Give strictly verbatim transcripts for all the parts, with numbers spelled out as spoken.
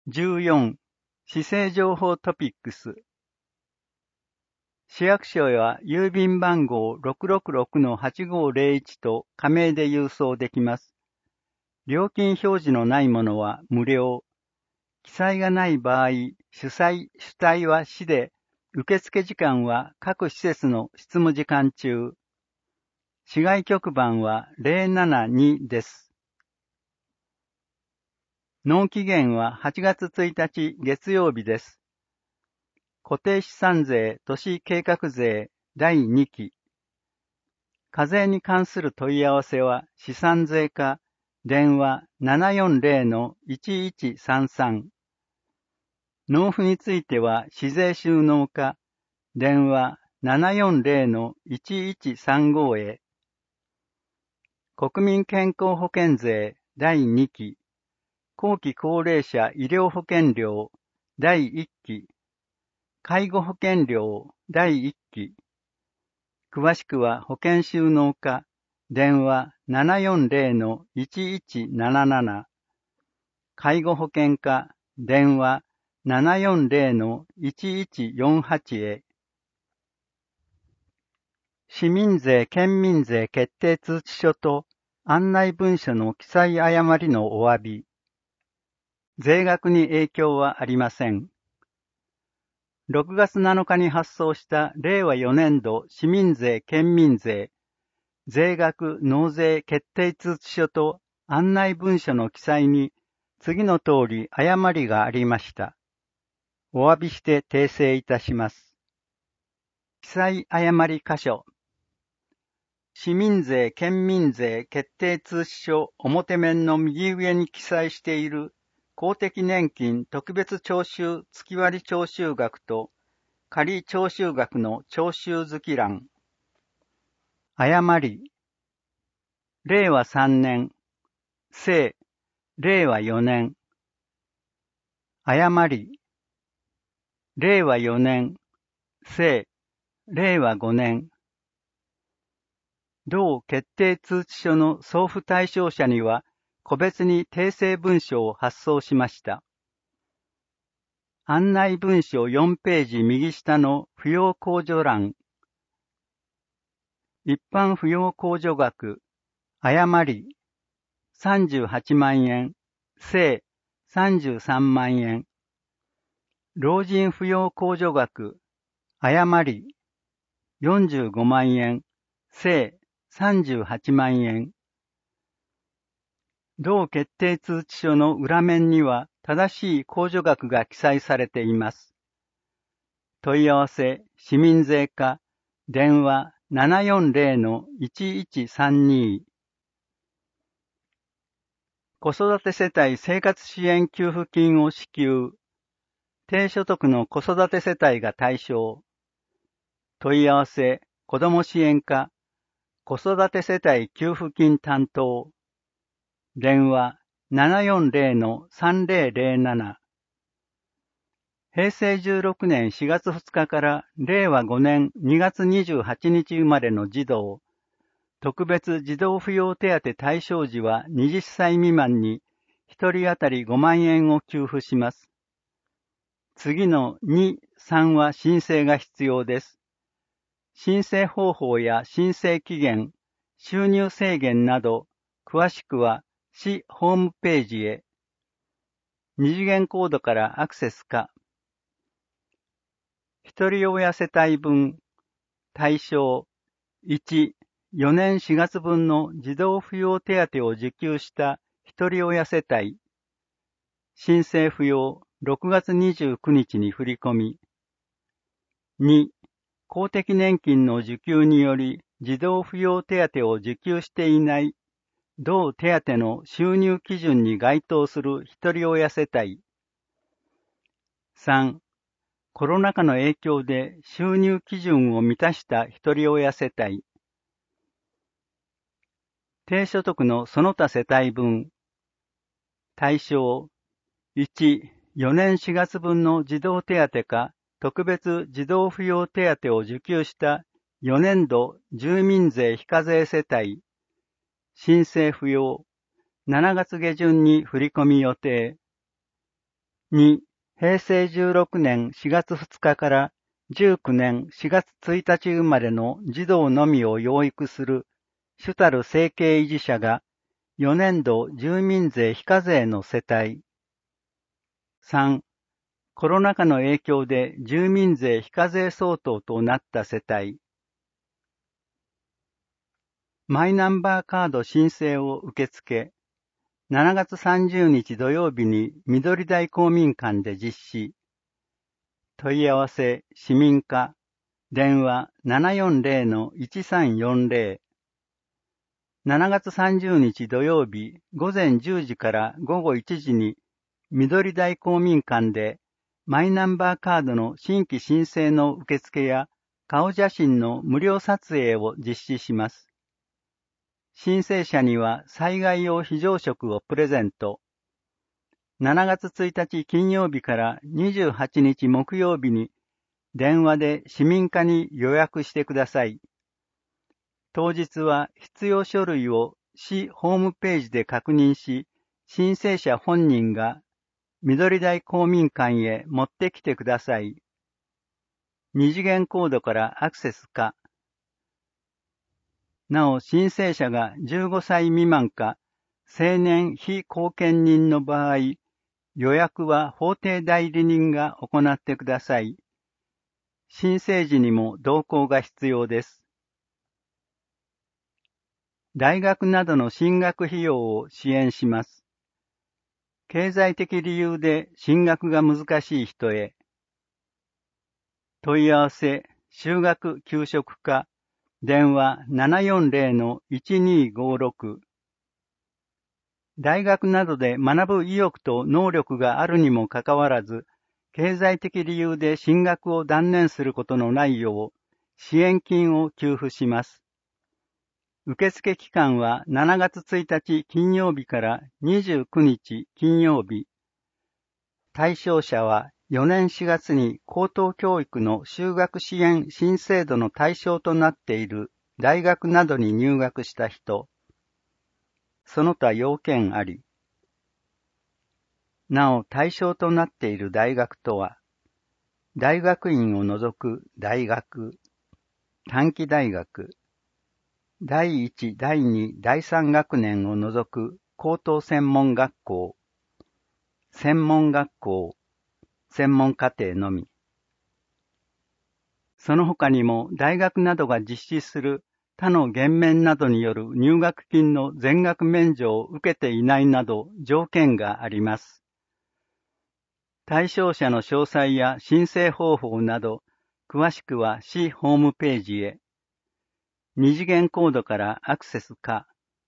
じゅうよん、市政情報トピックス。市役所は郵便番号 ろくろくろくのはちごーぜろいち と仮名で郵送できます。料金表示のないものは無料。記載がない場合、主催、主体は市で、受付時間は各施設の執務時間中。市外局番はゼロななにです。納期限ははちがつついたち月曜日です。固定資産税都市計画税だいにき。課税に関する問い合わせは資産税課電話 ななよんぜろのいちいちさんさん。納付については市税収納課電話 ななよんぜろのいちいちさんご へ。国民健康保険税だいにき。後期高齢者医療保険料だいいっき。介護保険料だいいっき。詳しくは保険収納課電話 ななよんぜろのいちいちなななな。介護保険課電話 ななよんぜろのいちいちよんはち へ。市民税県民税決定通知書と案内文書の記載誤りのお詫び。税額に影響はありません。ろくがつなのかに発送したれいわよねんど市民税県民税税額納税決定通知書と案内文書の記載に次の通り誤りがありました。お詫びして訂正いたします。記載誤り箇所。市民税県民税決定通知書表面の右上に記載している公的年金特別徴収月割徴収額と仮徴収額の徴収月欄。誤り。れいわさんねん、正、れいわよねん。誤り。れいわよねん、正、れいわごねん。同決定通知書の送付対象者には個別に訂正文書を発送しました。案内文書よんページ右下の扶養控除欄。一般扶養控除額、誤り、さんじゅうはちまんえん、正、さんじゅうさんまんえん。老人扶養控除額、誤り、よんじゅうごまんえん、正、さんじゅうはちまんえん。同決定通知書の裏面には正しい控除額が記載されています。問い合わせ、市民税課、電話 ななよんぜろのいちいちさんに。子育て世帯生活支援給付金を支給。低所得の子育て世帯が対象。問い合わせ、子ども支援課、子育て世帯給付金担当。電話 ななよんぜろのさんぜろぜろなな。へいせいじゅうろくねんしがつふつかかられいわごねんにがつにじゅうはちにち生まれの児童、特別児童扶養手当対象時ははたち未満にひとり当たりごまんえんを給付します。次のに、さんは申請が必要です。申請方法や申請期限、収入制限など、詳しくは市ホームページへ。二次元コードからアクセスか。ひとり親世帯分、対象、いち、よねんしがつぶんの児童扶養手当を受給したひとり親世帯。申請不要、ろくがつにじゅうくにちに振り込み。に、公的年金の受給により児童扶養手当を受給していない同手当の収入基準に該当するひとり親世帯。さん、コロナ禍の影響で収入基準を満たしたひとり親世帯。低所得のその他世帯分。対象、いち、よねんしがつぶんの児童手当か特別児童扶養手当を受給したよねんど住民税非課税世帯。申請不要。しちがつ下旬に振り込み予定。 に、平成じゅうろくねんしがつふつかからじゅうくねんしがつついたち生まれの児童のみを養育する主たる生計維持者がよねんど住民税非課税の世帯。さん、コロナ禍の影響で住民税非課税相当となった世帯。マイナンバーカード申請を受付。しちがつさんじゅうにち土曜日に緑台公民館で実施。問い合わせ、市民課、電話 ななよんぜろのいちさんよんぜろ。しちがつさんじゅうにち土曜日午前じゅうじから午後いちじに緑台公民館でマイナンバーカードの新規申請の受付や顔写真の無料撮影を実施します。申請者には災害用非常食をプレゼント。しちがつついたち金曜日からにじゅうはちにち木曜日に電話で市民課に予約してください。当日は必要書類を市ホームページで確認し、申請者本人が緑台公民館へ持ってきてください。二次元コードからアクセスか。なお、申請者がじゅうごさい未満か、成年非後見人の場合、予約は法定代理人が行ってください。申請時にも同行が必要です。大学などの進学費用を支援します。経済的理由で進学が難しい人へ。問い合わせ、修学給食課、電話 ななよんぜろのいちにごろく。大学などで学ぶ意欲と能力があるにもかかわらず、経済的理由で進学を断念することのないよう、支援金を給付します。受付期間はしちがつついたち金曜日からにじゅうくにち金曜日。対象者はよねんしがつに高等教育の修学支援新制度の対象となっている大学などに入学した人。その他要件あり。なお対象となっている大学とは、大学院を除く大学、短期大学、だいいち、だいに、だいさん学年を除く高等専門学校、専門学校、専門課程のみ。その他にも大学などが実施する他の減免などによる入学金の全額免除を受けていないなど条件があります。対象者の詳細や申請方法など、詳しくは市ホームページへ。二次元コードからアクセスか。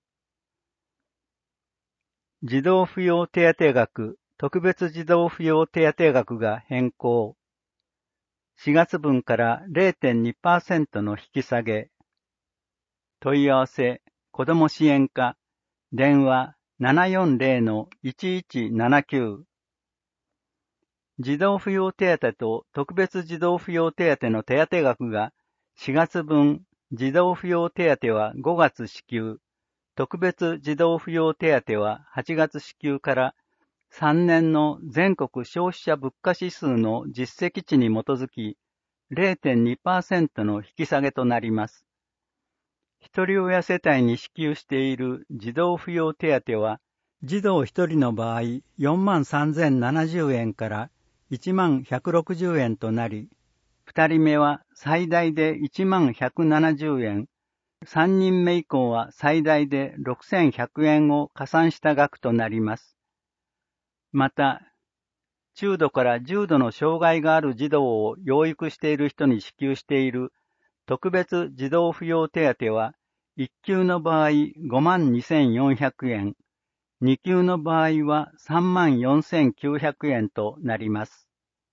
児童扶養手当額、特別児童扶養手当額が変更。しがつぶんから れいてんにパーセント の引き下げ。問い合わせ、子ども支援課、電話 ななよんぜろのいちいちななきゅう。児童扶養手当と特別児童扶養手当の手当額がしがつぶん、児童扶養手当はごがつ支給、特別児童扶養手当ははちがつ支給からさんねんの全国消費者物価指数の実績値に基づき れいてんにパーセント の引き下げとなります。一人親世帯に支給している児童扶養手当は、児童一人の場合よんまんさんぜんななじゅうえんからいちまんひゃくろくじゅうえんとなり、二人目は最大でいちまんひゃくななじゅうえん、三人目以降は最大でろくせんひゃくえんを加算した額となります。また、中度から重度の障害がある児童を養育している人に支給している特別児童扶養手当は、いっきゅうの場合ごまんにせんよんひゃくえん、にきゅうの場合はさんまんよんせんきゅうひゃくえんとなります。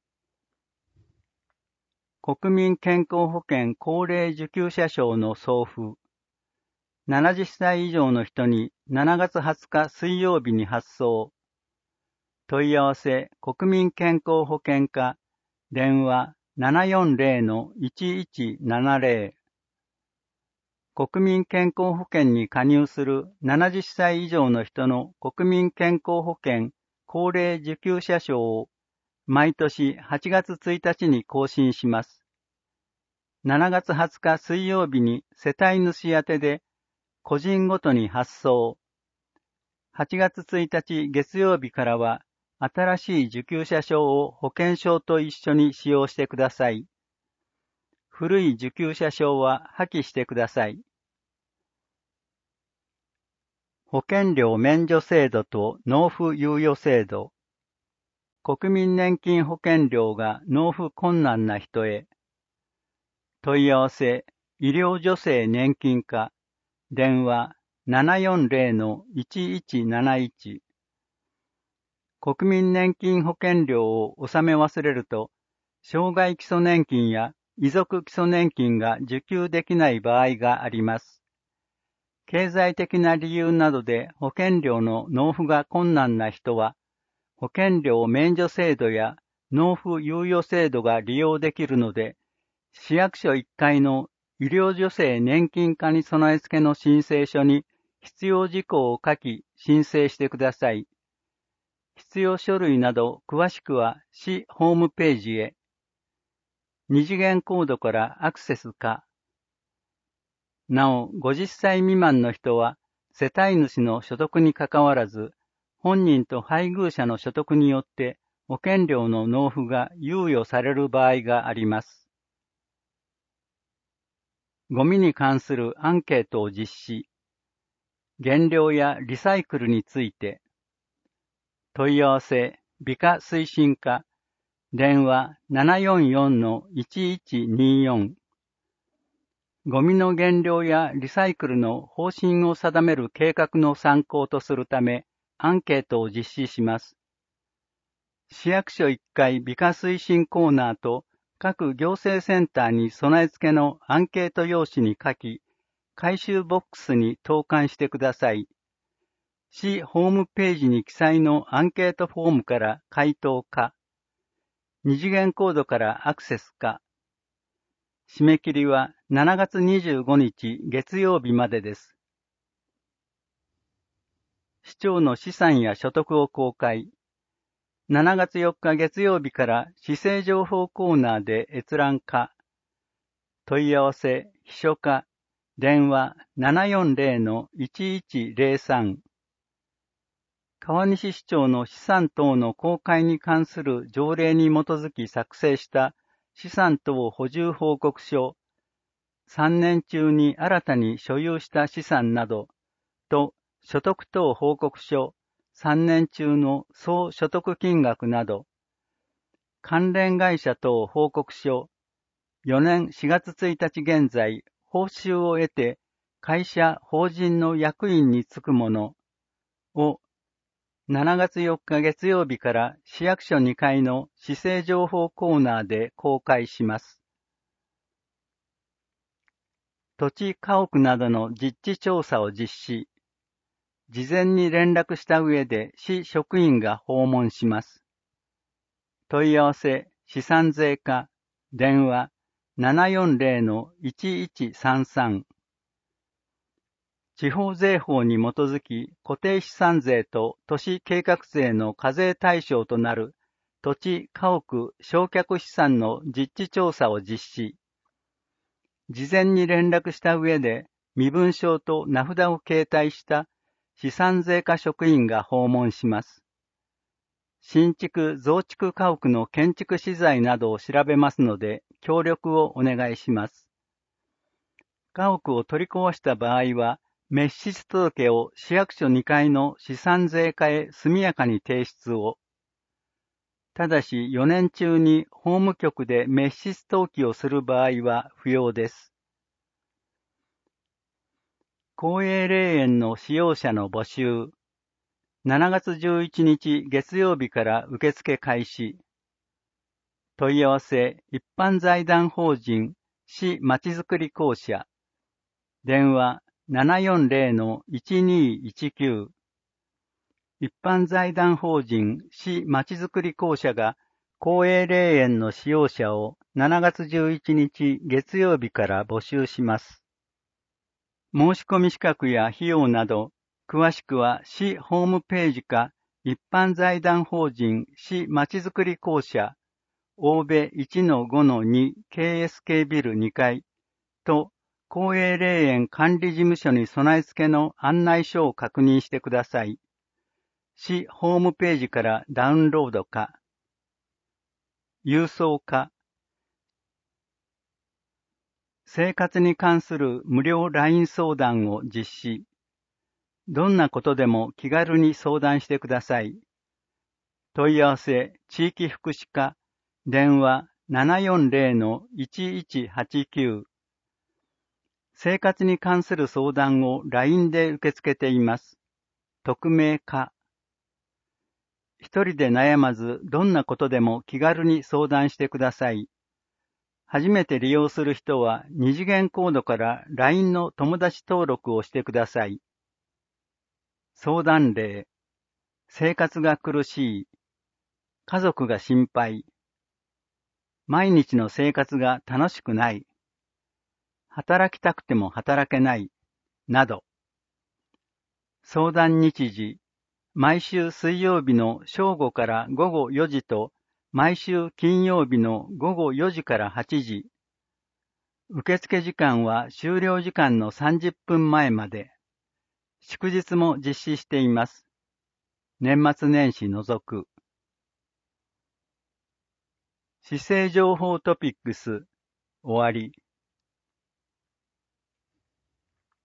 国民健康保険高齢受給者証の送付。ななじゅっさい以上の人にしちがつはつか水曜日に発送。問い合わせ、国民健康保険課、電話 ななよんぜろのいちいちななぜろ。国民健康保険に加入するななじゅっさい以上の人の国民健康保険高齢受給者証を毎年はちがつついたちに更新します。しちがつはつか水曜日に世帯主宛てで個人ごとに発送。はちがつついたち月曜日からは新しい受給者証を保険証と一緒に使用してください。古い受給者証は破棄してください。保険料免除制度と納付猶予制度。国民年金保険料が納付困難な人へ。問い合わせ、医療助成年金課、電話 ななよんぜろ いちいちなないち。国民年金保険料を納め忘れると、障害基礎年金や遺族基礎年金が受給できない場合があります。経済的な理由などで保険料の納付が困難な人は、保険料免除制度や納付猶予制度が利用できるので、市役所いっかいの医療助成年金課に備え付けの申請書に必要事項を書き申請してください。必要書類など詳しくは市ホームページへ。二次元コードからアクセスか。なお、ごじゅっさい未満の人は世帯主の所得にかかわらず、本人と配偶者の所得によって保険料の納付が猶予される場合があります。ゴミに関するアンケートを実施。減量やリサイクルについて。問い合わせ、美化推進課、電話 ななよんよん いちいちによん。ゴミの減量やリサイクルの方針を定める計画の参考とするため、アンケートを実施します。市役所いっかい美化推進コーナーと各行政センターに備え付けのアンケート用紙に書き、回収ボックスに投函してください。市ホームページに記載のアンケートフォームから回答か、二次元コードからアクセスか。締め切りはしちがつにじゅうごにち月曜日までです。市長の資産や所得を公開。しちがつよっか月曜日から市政情報コーナーで閲覧か。問い合わせ、秘書課、電話 ななよんぜろ いちいちぜろさん。川西市長の資産等の公開に関する条例に基づき作成した資産等補充報告書、さんねん中に新たに所有した資産などと所得等報告書、さんねん中の総所得金額など、関連会社等報告書、よねんしがつついたち現在、報酬を得て会社、法人の役員に就くものをしちがつよっか月曜日から市役所にかいの市政情報コーナーで公開します。土地家屋などの実地調査を実施。事前に連絡した上で市職員が訪問します。問い合わせ、資産税課、電話 ななよんぜろ いちいちさんさん。地方税法に基づき固定資産税と都市計画税の課税対象となる土地、家屋、償却資産の実地調査を実施。事前に連絡した上で身分証と名札を携帯した資産税課職員が訪問します。新築・増築家屋の建築資材などを調べますので協力をお願いします。家屋を取り壊した場合は、滅失届を市役所にかいの資産税課へ速やかに提出を。ただしよねん中に法務局で滅失登記をする場合は不要です。公営霊園の使用者の募集。しちがつじゅういちにち月曜日から受付開始。問い合わせ、一般財団法人市まちづくり公社。電話 ななよんぜろ いちにいちきゅう。一般財団法人市まちづくり公社が公営霊園の使用者をしちがつじゅういちにち月曜日から募集します。申し込み資格や費用など、詳しくは市ホームページか一般財団法人市まちづくり公社大部 いちのごのに ケーエスケー ビルにかいと公営霊園管理事務所に備え付けの案内書を確認してください。市ホームページからダウンロードか、郵送か、生活に関する無料 ライン 相談を実施。どんなことでも気軽に相談してください。問い合わせ、地域福祉課、電話 ななよんゼロのいちいちはちきゅう。生活に関する相談を ライン で受け付けています。匿名可。一人で悩まず、どんなことでも気軽に相談してください。初めて利用する人は二次元コードから ライン の友達登録をしてください。相談例。生活が苦しい。家族が心配。毎日の生活が楽しくない。働きたくても働けない。など。相談日時。毎週水曜日の正午から午後よじと毎週金曜日の午後よじからはちじ。受付時間は終了時間のさんじゅっぷんまえまで。祝日も実施しています。年末年始除く。市政情報トピックス終わり。